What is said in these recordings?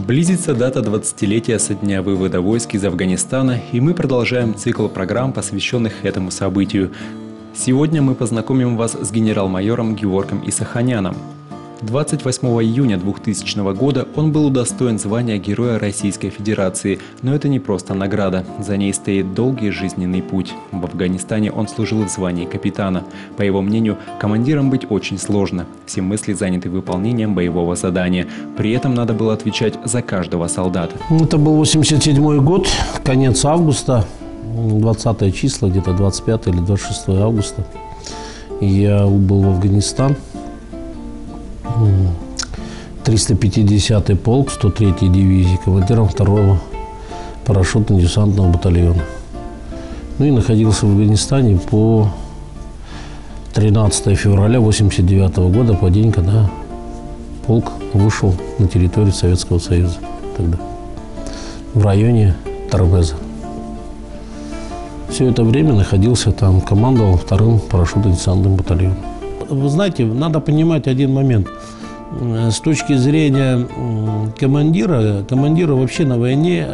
Близится дата 20-летия со дня вывода войск из Афганистана, и мы продолжаем цикл программ, посвященных этому событию. Сегодня мы познакомим вас с генерал-майором Геворгом Исаханяном. 28 июня 2000 года он был удостоен звания Героя Российской Федерации, но это не просто награда, за ней стоит долгий жизненный путь. В Афганистане он служил в звании капитана. По его мнению, командиром быть очень сложно, все мысли заняты выполнением боевого задания, при этом надо было отвечать за каждого солдата. Это был 87 год, конец августа, 20 числа, где-то 25 или 26 августа. Я убыл в Афганистан. 350-й полк 103-й дивизии, командиром 2-го парашютно-десантного батальона. Ну и находился в Афганистане по 13 февраля 1989 года, по день, когда полк вышел на территорию Советского Союза тогда, в районе Тарбеза. Все это время находился там, командовал 2-м парашютно-десантным батальоном. Вы знаете, надо понимать один момент. С точки зрения командира вообще на войне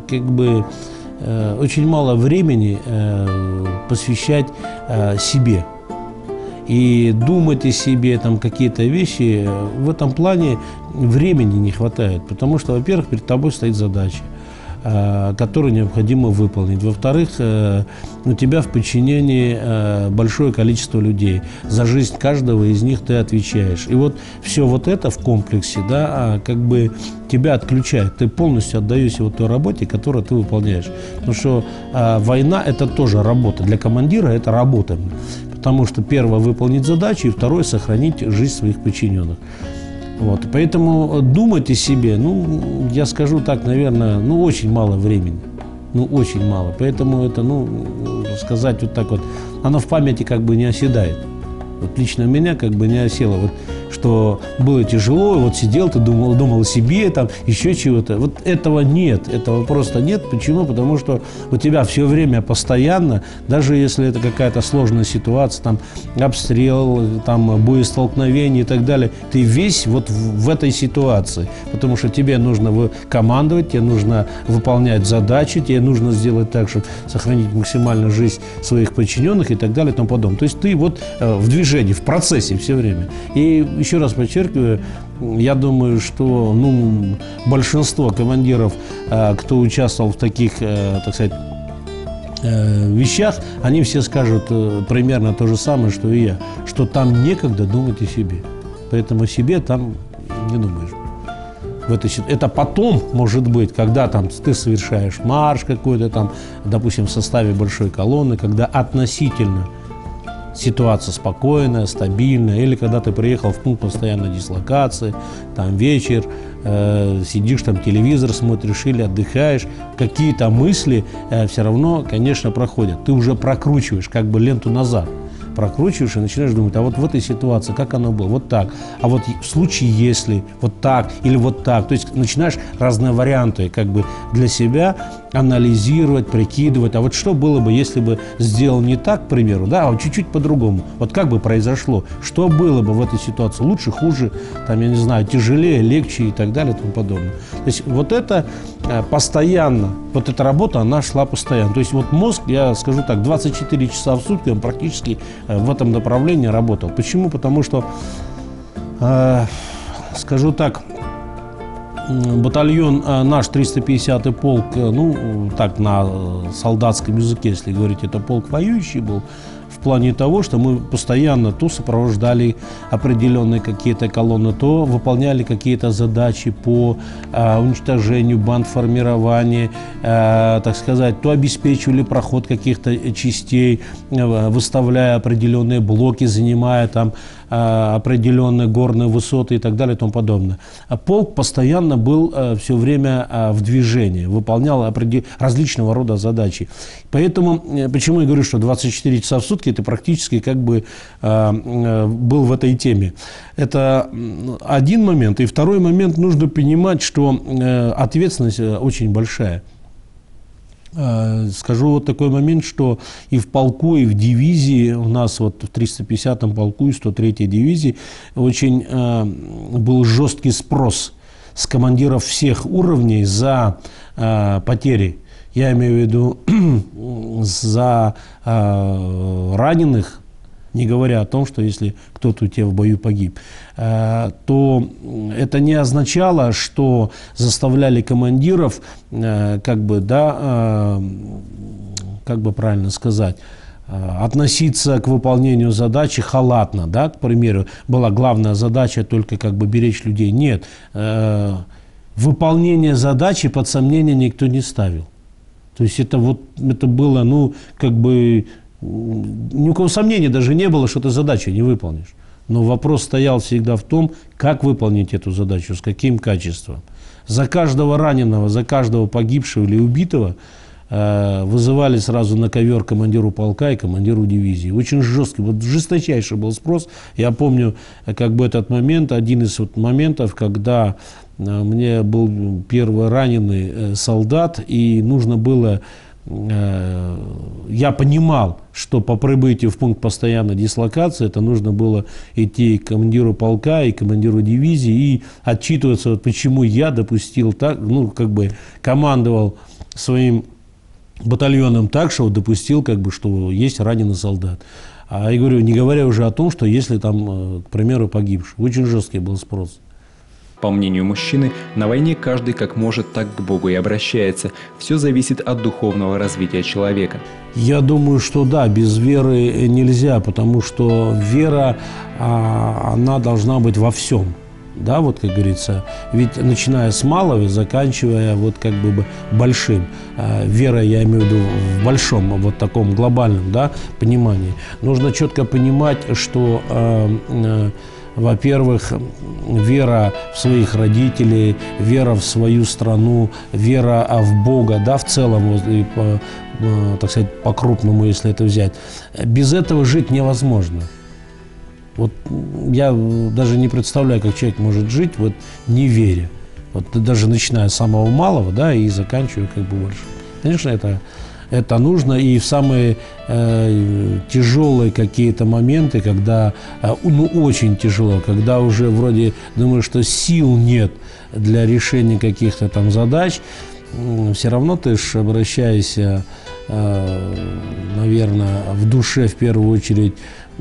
очень мало времени посвящать себе. И думать о себе, там какие-то вещи, в этом плане времени не хватает. Потому что, во-первых, перед тобой стоит задача, которые необходимо выполнить. Во-вторых, у тебя в подчинении большое количество людей. За жизнь каждого из них ты отвечаешь. И вот все вот это в комплексе, да, тебя отключает. Ты полностью отдаешься той работе, которую ты выполняешь. Потому что война – это тоже работа. Для командира это работа. Потому что первое – выполнить задачу, и второе – сохранить жизнь своих подчиненных. Вот. Поэтому думать о себе, я скажу так, наверное, очень мало времени. Очень мало. Поэтому это, сказать вот так вот, оно в памяти не оседает. Вот лично у меня не осело. Вот, что было тяжело, вот сидел, ты думал о себе, там, еще чего-то. Вот этого нет, этого просто нет. Почему? Потому что у тебя все время постоянно, даже если это какая-то сложная ситуация, там, обстрел, там, боестолкновение и так далее, ты весь вот в этой ситуации. Потому что тебе нужно командовать, тебе нужно выполнять задачи, тебе нужно сделать так, чтобы сохранить максимально жизнь своих подчиненных и так далее и тому подобное. То есть ты вот в движении, в процессе все время. И еще раз подчеркиваю, я думаю, что большинство командиров, кто участвовал в таких, так сказать, вещах, они все скажут примерно то же самое, что и я, что там некогда думать о себе. Поэтому о себе там не думаешь. Это потом, может быть, когда там ты совершаешь марш какой-то, там, допустим, в составе большой колонны, когда относительно ситуация спокойная, стабильная, или когда ты приехал в пункт постоянной дислокации, там вечер, сидишь, там телевизор смотришь или отдыхаешь, какие-то мысли все равно, конечно, проходят. Ты уже прокручиваешь ленту назад. Прокручиваешь и начинаешь думать, а вот в этой ситуации, как оно было, вот так, а вот в случае, если вот так или вот так, то есть начинаешь разные варианты для себя анализировать, прикидывать, а вот что было бы, если бы сделал не так, к примеру, да, а вот чуть-чуть по-другому, вот как бы произошло, что было бы в этой ситуации, лучше, хуже, там, я не знаю, тяжелее, легче и так далее и тому подобное. То есть вот это постоянно, вот эта работа, она шла постоянно. То есть вот мозг, я скажу так, 24 часа в сутки он практически в этом направлении работал. Почему? Потому что, скажу так, батальон наш, 350-й полк, так на солдатском языке, если говорить, это полк воюющий был, в плане того, что мы постоянно то сопровождали определенные какие-то колонны, то выполняли какие-то задачи по уничтожению бандформирования, так сказать, то обеспечивали проход каких-то частей, выставляя определенные блоки, занимая там определенные горные высоты и так далее и тому подобное. Полк постоянно был все время в движении, выполнял различного рода задачи. Поэтому, почему я говорю, что 24 часа в сутки ты практически был в этой теме. Это один момент. И второй момент, нужно понимать, что ответственность очень большая. Скажу вот такой момент, что и в полку, и в дивизии, у нас вот в 350-м полку и 103-й дивизии очень был жесткий спрос с командиров всех уровней за потери. Я имею в виду за раненых, не говоря о том, что если кто-то у тебя в бою погиб, то это не означало, что заставляли командиров, как бы правильно сказать, относиться к выполнению задачи халатно, да, к примеру, была главная задача только как бы беречь людей. Нет, выполнение задачи под сомнение никто не ставил. То есть это было, ни у кого сомнений даже не было, что ты задачу не выполнишь. Но вопрос стоял всегда в том, как выполнить эту задачу, с каким качеством. За каждого раненого, за каждого погибшего или убитого вызывали сразу на ковер командиру полка и командиру дивизии. Очень жесткий, жесточайший был спрос. Я помню, этот момент, один из моментов, когда мне был первый раненый солдат, и нужно было, я понимал, что по прибытию в пункт постоянной дислокации это нужно было идти к командиру полка и командиру дивизии и отчитываться, почему я допустил так, командовал своим батальоном так, что допустил, что есть раненый солдат. А я говорю, не говоря уже о том, что если там, к примеру, погибший. Очень жесткий был спрос. По мнению мужчины, на войне каждый как может, так к Богу и обращается. Все зависит от духовного развития человека. Я думаю, что да, без веры нельзя, потому что вера, она должна быть во всем. Да, как говорится, ведь начиная с малого, заканчивая большим. Вера, я имею в виду в большом, таком глобальном, да, понимании. Нужно четко понимать, что во-первых, вера в своих родителей, вера в свою страну, вера в Бога, да, в целом, так сказать, по-крупному, если это взять. Без этого жить невозможно. Я даже не представляю, как человек может жить, не веря. Даже начиная с самого малого, да, и заканчивая большим. Конечно, это нужно, и в самые тяжелые какие-то моменты, когда, очень тяжело, когда уже вроде думаешь, что сил нет для решения каких-то там задач, все равно ты обращаешься, наверное, в душе в первую очередь,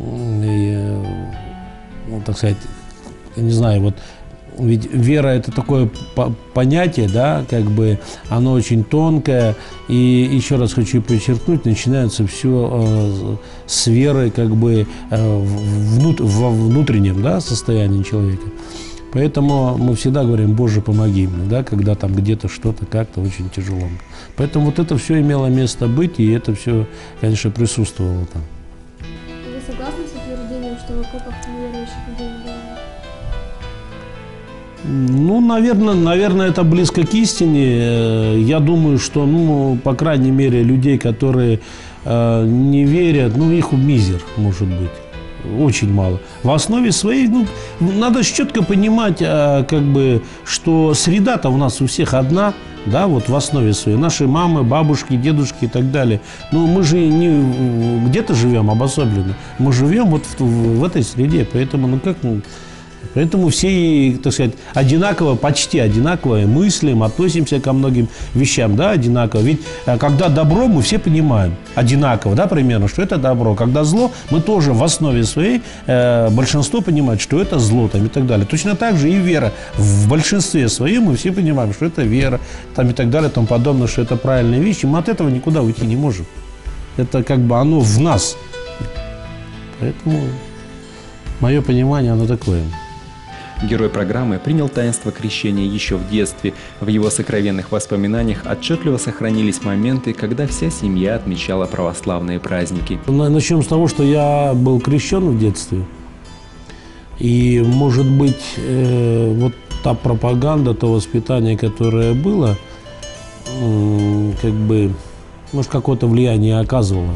так сказать, я не знаю, ведь вера – это такое понятие, да, оно очень тонкое, и еще раз хочу подчеркнуть, начинается все с веры, во внутреннем, да, состоянии человека. Поэтому мы всегда говорим: Боже, помоги мне, да, когда там где-то что-то как-то очень тяжело. Поэтому это все имело место быть, и это все, конечно, присутствовало там. Вы согласны с утверждением, что в окопах неверующих людей не бывает? Наверное, это близко к истине. Я думаю, что, по крайней мере, людей, которые не верят, их мизер, может быть. Очень мало. В основе своей, надо четко понимать, что среда-то у нас у всех одна, да, в основе своей. Наши мамы, бабушки, дедушки и так далее. Но мы же не где-то живем обособленно. Мы живем в этой среде. Поэтому, Поэтому все, так сказать, почти одинаково мыслим, относимся ко многим вещам, да, одинаково. Ведь когда добро, мы все понимаем одинаково, да, примерно, что это добро. Когда зло, мы тоже в основе своей, большинство понимает, что это зло там, и так далее. Точно так же и вера. В большинстве своем мы все понимаем, что это вера там, и так далее, тому подобное, что это правильные вещи. Мы от этого никуда уйти не можем. Это оно в нас. Поэтому мое понимание, оно такое. Герой программы принял таинство крещения еще в детстве. В его сокровенных воспоминаниях отчетливо сохранились моменты, когда вся семья отмечала православные праздники. Начнем с того, что я был крещен в детстве. И, может быть, та пропаганда, то воспитание, которое было, может, какое-то влияние оказывало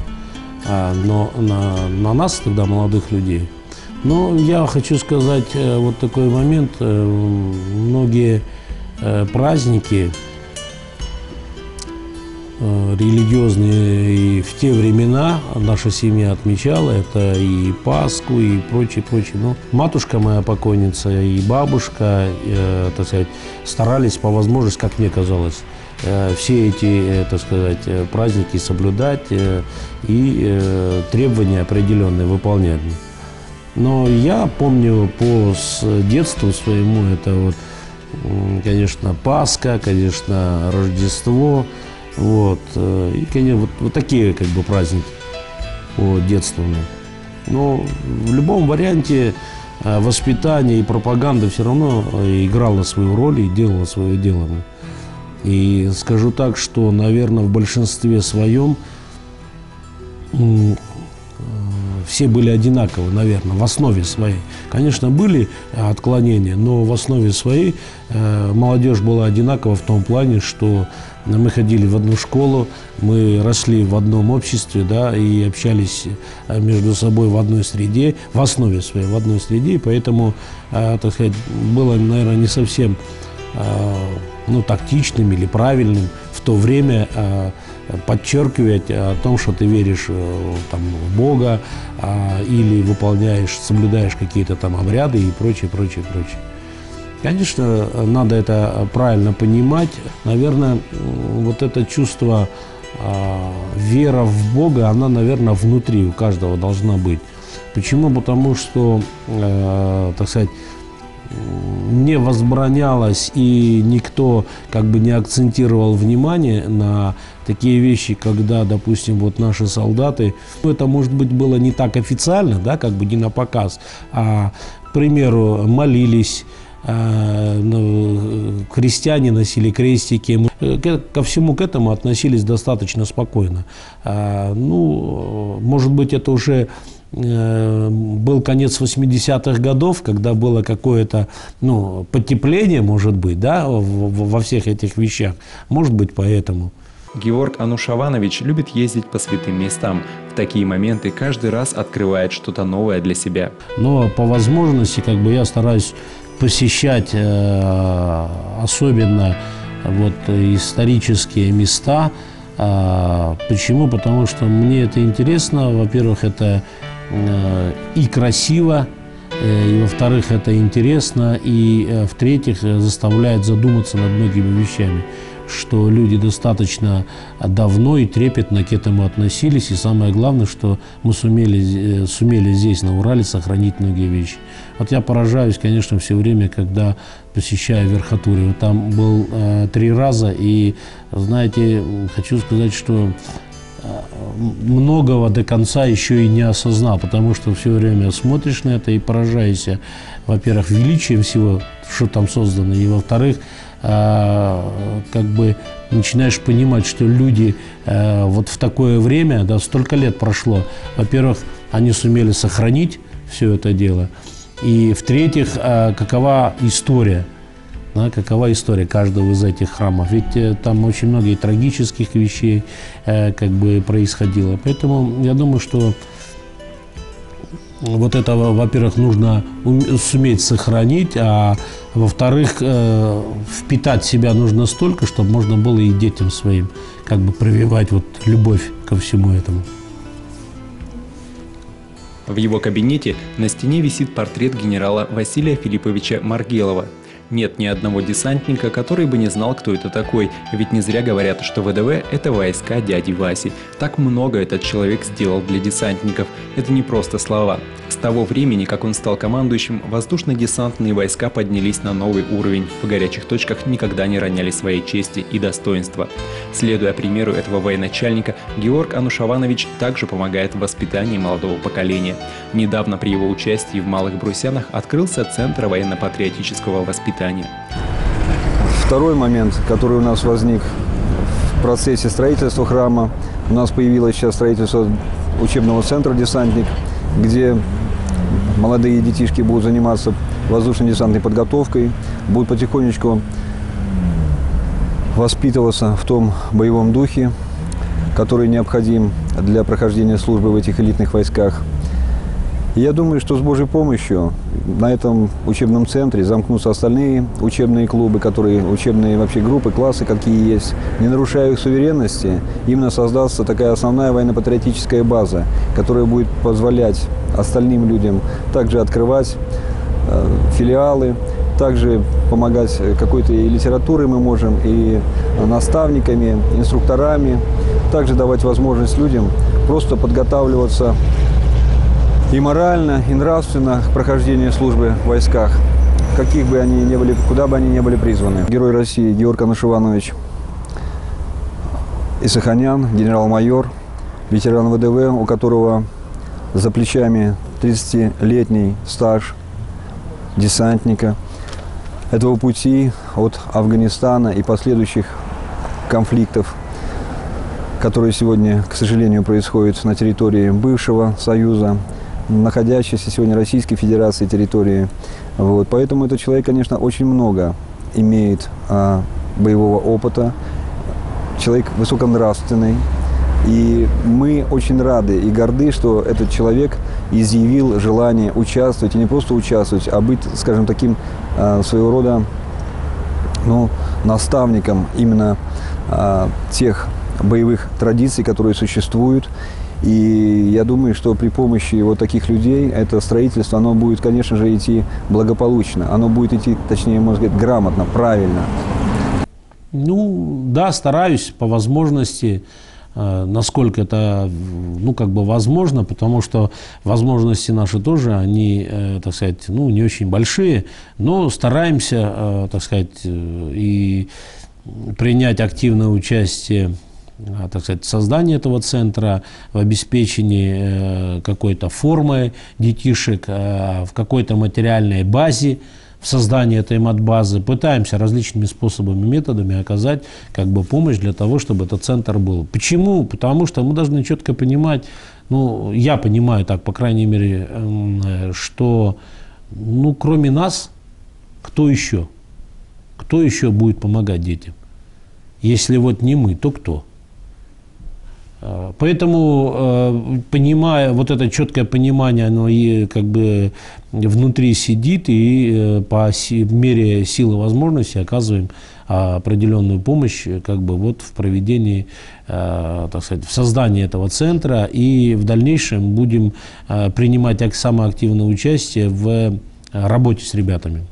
на нас, тогда молодых людей. Но я хочу сказать такой момент. Многие праздники, религиозные и в те времена наша семья отмечала это и Пасху, и прочее. Ну, матушка моя покойница и бабушка, так сказать, старались по возможности, как мне казалось, все эти, так сказать, праздники соблюдать и требования определенные выполнять. Но я помню по детству своему, это вот, конечно, Пасха, конечно, Рождество, вот, и, конечно, вот такие как бы праздники по детству. Но в любом варианте воспитание и пропаганда все равно играла свою роль и делала свое дело. И скажу так, что, наверное, в большинстве своем все были одинаковы, наверное, в основе своей. Конечно, были отклонения, но в основе своей молодежь была одинакова в том плане, что мы ходили в одну школу, мы росли в одном обществе, да, и общались между собой в одной среде, в основе своей, в одной среде, и поэтому, так сказать, было, наверное, не совсем тактичным или правильным в то время подчеркивать о том, что ты веришь там, в Бога или выполняешь, соблюдаешь какие-то там обряды и прочее. Конечно, надо это правильно понимать. Наверное, вот это чувство вера в Бога, она, наверное, внутри у каждого должна быть. Почему? Потому что, так сказать, не возбранялось и никто как бы не акцентировал внимание на такие вещи, когда, допустим, вот наши солдаты, это, может быть, было не так официально, да, как бы не на показ, а, к примеру, молились, христиане носили крестики. Ко всему к этому относились достаточно спокойно. Может быть, это уже был конец 80-х годов, когда было какое-то потепление, может быть, да, во всех этих вещах. Может быть, поэтому. Геворг Анушаванович любит ездить по святым местам. В такие моменты каждый раз открывает что-то новое для себя. Но по возможности как бы я стараюсь посещать особенно вот исторические места. Почему? Потому что мне это интересно. Во-первых, это и красиво, и, во-вторых, это интересно, и, в-третьих, заставляет задуматься над многими вещами, что люди достаточно давно и трепетно к этому относились, и самое главное, что мы сумели здесь, на Урале, сохранить многие вещи. Вот я поражаюсь, конечно, все время, когда посещаю Верхотурье. Вот там был 3 раза, и, знаете, хочу сказать, что многого до конца еще и не осознал, потому что все время смотришь на это и поражаешься, во-первых, величием всего, что там создано, и, во-вторых, как бы начинаешь понимать, что люди вот в такое время, да, столько лет прошло, во-первых, они сумели сохранить все это дело, и, в-третьих, какова история. Да, какова история каждого из этих храмов. Ведь там очень много и трагических вещей как бы происходило. Поэтому я думаю, что вот это, во-первых, нужно суметь сохранить, а во-вторых, впитать в себя нужно столько, чтобы можно было и детям своим как бы прививать вот любовь ко всему этому. В его кабинете на стене висит портрет генерала Василия Филипповича Маргелова. Нет ни одного десантника, который бы не знал, кто это такой, ведь не зря говорят, что ВДВ – это войска дяди Васи. Так много этот человек сделал для десантников. Это не просто слова. С того времени, как он стал командующим, воздушно-десантные войска поднялись на новый уровень. В горячих точках никогда не роняли своей чести и достоинства. Следуя примеру этого военачальника, Геворг Анушаванович также помогает в воспитании молодого поколения. Недавно при его участии в Малых Брусянах открылся Центр военно-патриотического воспитания. Второй момент, который у нас возник в процессе строительства храма, у нас появилось сейчас строительство учебного центра «Десантник», где молодые детишки будут заниматься воздушно-десантной подготовкой, будут потихонечку воспитываться в том боевом духе, который необходим для прохождения службы в этих элитных войсках. И я думаю, что с Божьей помощью на этом учебном центре замкнутся остальные учебные клубы, учебные вообще группы, классы, какие есть. Не нарушая их суверенности, именно создастся такая основная военно-патриотическая база, которая будет позволять остальным людям также открывать филиалы, также помогать какой-то и литературой мы можем, и наставниками, инструкторами, также давать возможность людям просто подготавливаться и морально, и нравственно к прохождению службы в войсках, каких бы они ни были, куда бы они ни были призваны. Герой России Георг Ануш Иванович Исаханян, генерал-майор, ветеран ВДВ, у которого за плечами 30-летний стаж десантника. Этого пути от Афганистана и последующих конфликтов, которые сегодня, к сожалению, происходят на территории бывшего Союза, находящейся сегодня Российской Федерации территории. Вот. Поэтому этот человек, конечно, очень много имеет боевого опыта, человек высоконравственный. И мы очень рады и горды, что этот человек изъявил желание участвовать, и не просто участвовать, а быть, скажем, таким своего рода наставником именно тех боевых традиций, которые существуют. И я думаю, что при помощи вот таких людей это строительство, оно будет, конечно же, идти благополучно. Оно будет идти, точнее, можно сказать, грамотно, правильно. Ну, да, стараюсь по возможности, насколько это, возможно, потому что возможности наши тоже, они, так сказать, не очень большие, но стараемся, так сказать, и принять активное участие, так сказать, в создании этого центра, в обеспечении какой-то формы детишек, в какой-то материальной базе, в создании этой матбазы. Пытаемся различными способами, методами оказать помощь для того, чтобы этот центр был. Почему? Потому что мы должны четко понимать, я понимаю так, по крайней мере, что, кроме нас, кто еще? Кто еще будет помогать детям? Если вот не мы, то кто? Поэтому, понимая, вот это четкое понимание, оно и внутри сидит, и по мере силы возможностей оказываем определенную помощь в проведении, так сказать, в создании этого центра, и в дальнейшем будем принимать самое активное участие в работе с ребятами.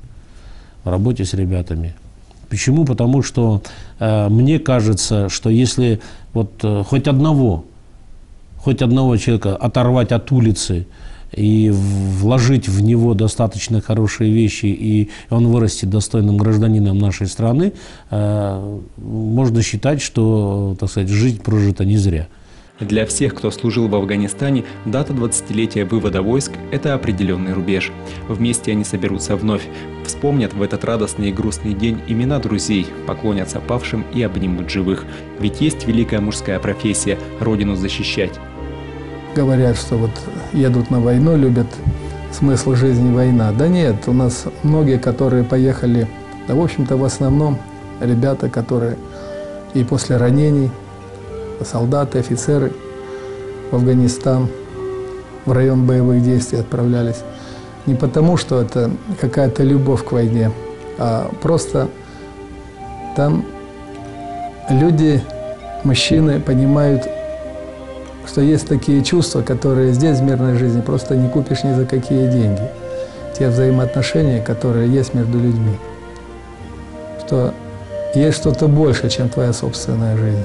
Почему? Потому что мне кажется, что если хоть одного человека оторвать от улицы и вложить в него достаточно хорошие вещи, и он вырастет достойным гражданином нашей страны, можно считать, что, так сказать, жизнь прожита не зря. Для всех, кто служил в Афганистане, дата 20-летия вывода войск – это определенный рубеж. Вместе они соберутся вновь, вспомнят в этот радостный и грустный день имена друзей, поклонятся павшим и обнимут живых. Ведь есть великая мужская профессия – родину защищать. Говорят, что едут на войну, любят смысл жизни война. Да нет, у нас многие, которые поехали, в общем-то, в основном ребята, которые и после ранений, солдаты, офицеры в Афганистан, в район боевых действий отправлялись. Не потому, что это какая-то любовь к войне, а просто там люди, мужчины понимают, что есть такие чувства, которые здесь в мирной жизни просто не купишь ни за какие деньги. Те взаимоотношения, которые есть между людьми. Что есть что-то больше, чем твоя собственная жизнь.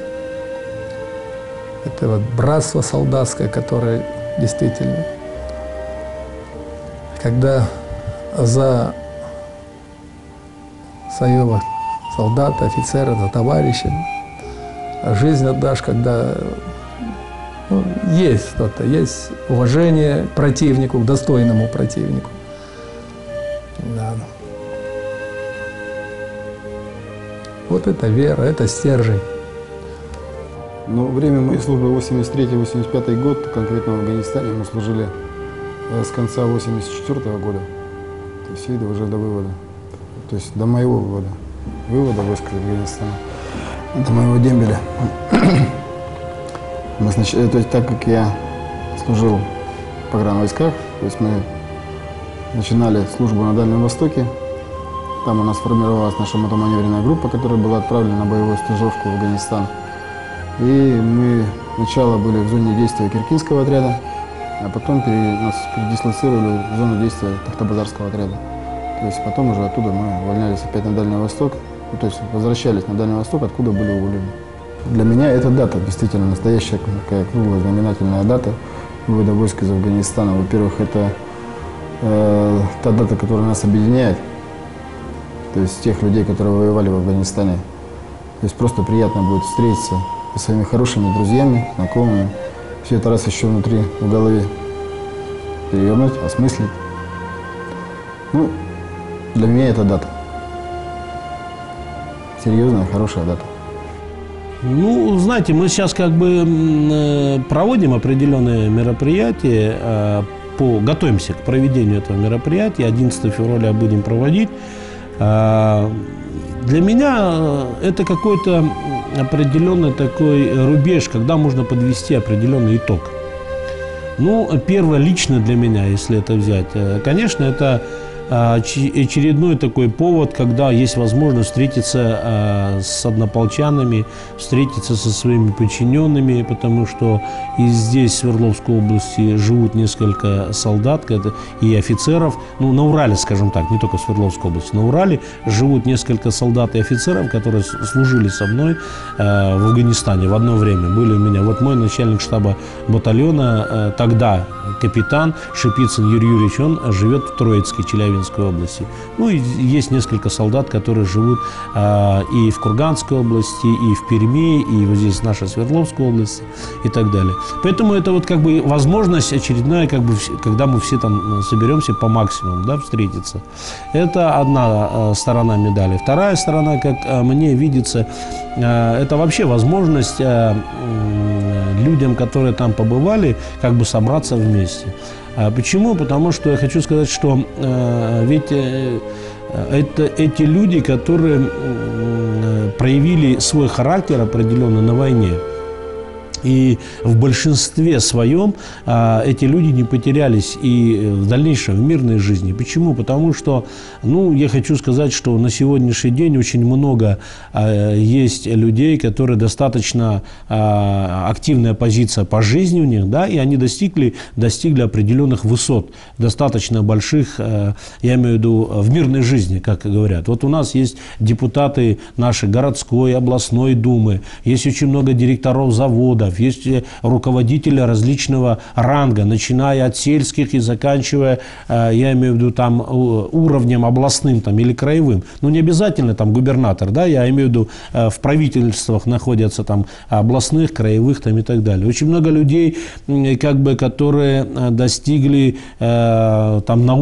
Это братство солдатское, которое действительно, когда за своего солдата, офицера, за товарища жизнь отдашь, когда есть что-то, есть уважение к противнику, к достойному противнику. Да. Вот это вера, это стержень. Время моей службы 83-85 год, конкретно в Афганистане, мы служили с конца 84-го года, то есть и уже до вывода, то есть до моего вывода войск из Афганистана, до моего дембеля. То есть, так как я служил погранвойсках. То есть мы начинали службу на Дальнем Востоке. Там у нас формировалась наша мотоманевренная группа, которая была отправлена на боевую стажировку в Афганистан. И мы сначала были в зоне действия Киркинского отряда, а потом нас передислоцировали в зону действия Тахтабазарского отряда. То есть потом уже оттуда мы увольнялись опять на Дальний Восток, то есть возвращались на Дальний Восток, откуда были уволены. Для меня эта дата действительно настоящая, такая круглая знаменательная дата вывода войск из Афганистана. Во-первых, это та дата, которая нас объединяет, то есть тех людей, которые воевали в Афганистане. То есть просто приятно будет встретиться со своими хорошими друзьями, знакомыми. Все это раз еще внутри, в голове перевернуть, осмыслить. Ну, для меня это дата. Серьезная, хорошая дата. Ну, знаете, мы сейчас как бы проводим определенные мероприятия, готовимся к проведению этого мероприятия. 11 февраля будем проводить. Для меня это какой-то определенный такой рубеж, когда можно подвести определенный итог. Ну, первое, лично для меня, если это взять, конечно, это очередной такой повод, когда есть возможность встретиться с однополчанами, встретиться со своими подчиненными, потому что и здесь, в Свердловской области, живут несколько солдат и офицеров, ну, на Урале, скажем так, не только в Свердловской области, на Урале живут несколько солдат и офицеров, которые служили со мной в Афганистане в одно время. Были у меня, вот мой начальник штаба батальона, тогда капитан Шипицын Юрий Юрьевич, он живет в Троицке, Челябинской области. Ну и есть несколько солдат, которые живут и в Курганской области, и в Перми, и вот здесь наша Свердловская область и так далее. Поэтому это вот как бы возможность очередная, как бы, когда мы все там соберемся по максимуму, да, встретиться. Это одна сторона медали. Вторая сторона, как мне видится, это вообще возможность людям, которые там побывали, как бы собраться вместе. Почему? Потому что я хочу сказать, что ведь это эти люди, которые проявили свой характер определенно на войне. И в большинстве своем эти люди не потерялись и в дальнейшем в мирной жизни. Почему? Потому что, ну, я хочу сказать, что на сегодняшний день очень много есть людей, которые достаточно активная позиция по жизни у них, да, и они достигли определенных высот, достаточно больших, я имею в виду, в мирной жизни, как говорят. Вот у нас есть депутаты нашей городской, областной думы, есть очень много директоров заводов, есть руководители различного ранга, начиная от сельских и заканчивая, я имею в виду, там, уровнем областным там, или краевым. Ну, не обязательно там губернатор, да, я имею в виду, в правительствах находятся там областных, краевых там, и так далее. Очень много людей, как бы, которые достигли там,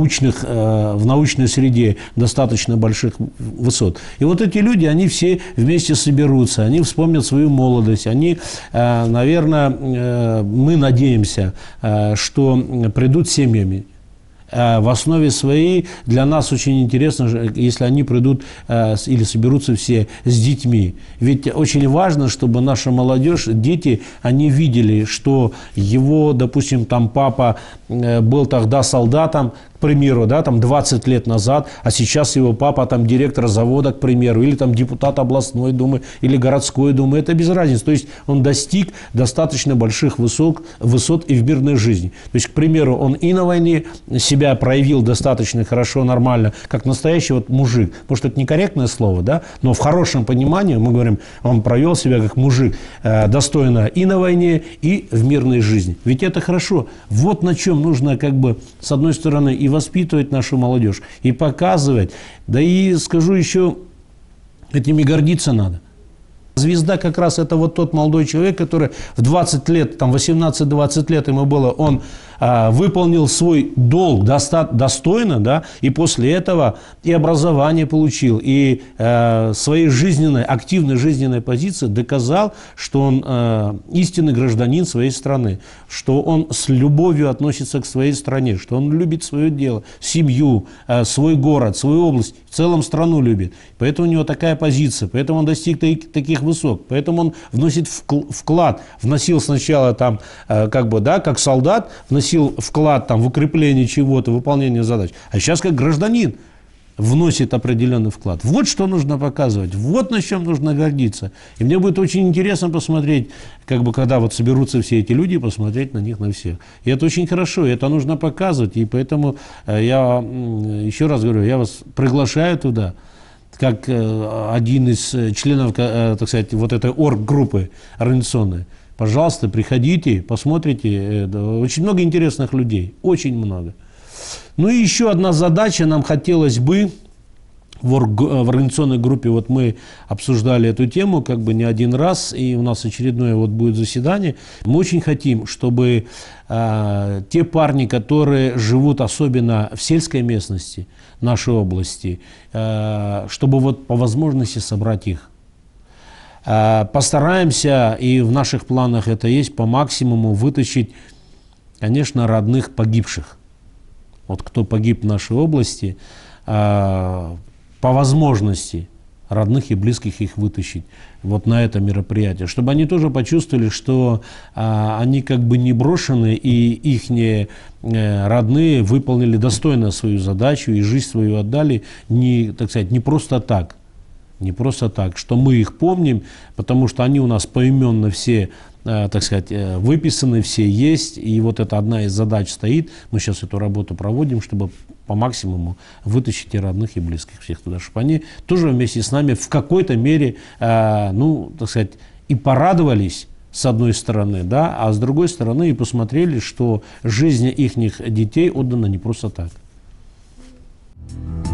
в научной среде достаточно больших высот. И вот эти люди, они все вместе соберутся, они вспомнят свою молодость, они, наверное, мы надеемся, что придут семьями. В основе своей для нас очень интересно, если они придут или соберутся все с детьми. Ведь очень важно, чтобы наша молодежь, дети, они видели, что его, допустим, там папа был тогда солдатом, к примеру, да, там 20 лет назад, а сейчас его папа там директор завода, к примеру, или там депутат областной думы, или городской думы, это без разницы. То есть он достиг достаточно больших высот и в мирной жизни. То есть, к примеру, он и на войне себя проявил достаточно хорошо, нормально, как настоящий вот мужик. Может, это некорректное слово, да, но в хорошем понимании мы говорим, он провел себя как мужик достойно и на войне, и в мирной жизни. Ведь это хорошо. Вот на чем нужно, как бы, с одной стороны, и воспитывать нашу молодежь, и показывать. Да и скажу еще, этими гордиться надо. Звезда как раз это вот тот молодой человек, который в 20 лет, там 18-20 лет ему было, он выполнил свой долг достойно, да, и после этого и образование получил, и своей активной жизненной позиции доказал, что он истинный гражданин своей страны, что он с любовью относится к своей стране, что он любит свое дело, семью, свой город, свою область, в целом страну любит. Поэтому у него такая позиция, поэтому он достиг таких высот. Поэтому он вносит вклад, вносил сначала там, как бы, да, как солдат, вносил вклад там в укрепление чего-то, выполнение задач. А сейчас как гражданин вносит определенный вклад. Вот что нужно показывать, вот на чем нужно гордиться. И мне будет очень интересно посмотреть, как бы, когда вот соберутся все эти люди, посмотреть на них, на всех. И это очень хорошо, и это нужно показывать. И поэтому я еще раз говорю, я вас приглашаю туда, как один из членов, так сказать, вот этой орггруппы организационной. Пожалуйста, приходите, посмотрите. Очень много интересных людей, очень много. Ну и еще одна задача нам хотелось бы в организационной группе, вот мы обсуждали эту тему как бы не один раз, и у нас очередное вот будет заседание. Мы очень хотим, чтобы те парни, которые живут особенно в сельской местности нашей области, чтобы вот по возможности собрать их. Постараемся, и в наших планах это есть, по максимуму вытащить, конечно, родных погибших. Вот кто погиб в нашей области, по возможности родных и близких их вытащить вот на это мероприятие, чтобы они тоже почувствовали, что они как бы не брошены, и их родные выполнили достойно свою задачу и жизнь свою отдали, не, так сказать, не просто так. Не просто так, что мы их помним, потому что они у нас поименно все, так сказать, выписаны, все есть. И вот это одна из задач стоит. Мы сейчас эту работу проводим, чтобы по максимуму вытащить и родных, и близких всех туда, чтобы они тоже вместе с нами в какой-то мере, ну, так сказать, и порадовались, с одной стороны, да, а с другой стороны и посмотрели, что жизнь их детей отдана не просто так.